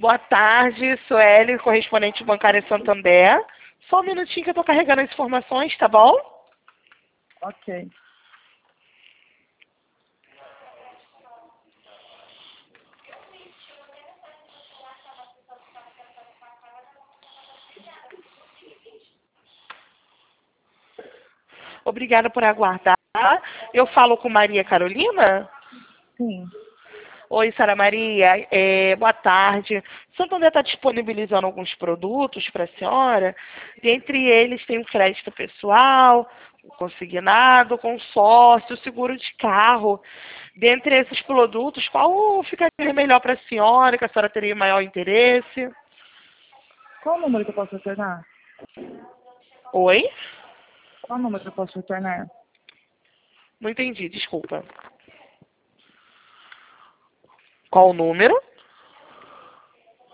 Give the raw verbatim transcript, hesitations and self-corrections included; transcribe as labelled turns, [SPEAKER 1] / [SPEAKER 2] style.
[SPEAKER 1] Boa tarde, Sueli, correspondente bancária Santander. Só um minutinho que eu estou carregando as informações, tá bom?
[SPEAKER 2] Ok.
[SPEAKER 1] Obrigada por aguardar. Eu falo com Maria Carolina?
[SPEAKER 2] Sim.
[SPEAKER 1] Oi, Sara Maria. É, boa tarde. Santander está disponibilizando alguns produtos para a senhora. Dentre eles tem o crédito pessoal, o consignado, consórcio, seguro de carro. Dentre esses produtos, qual ficaria melhor para a senhora, que a senhora teria maior interesse?
[SPEAKER 2] Qual o número que eu posso retornar?
[SPEAKER 1] Oi?
[SPEAKER 2] Qual o número que eu posso retornar?
[SPEAKER 1] Não entendi, desculpa. Qual o número?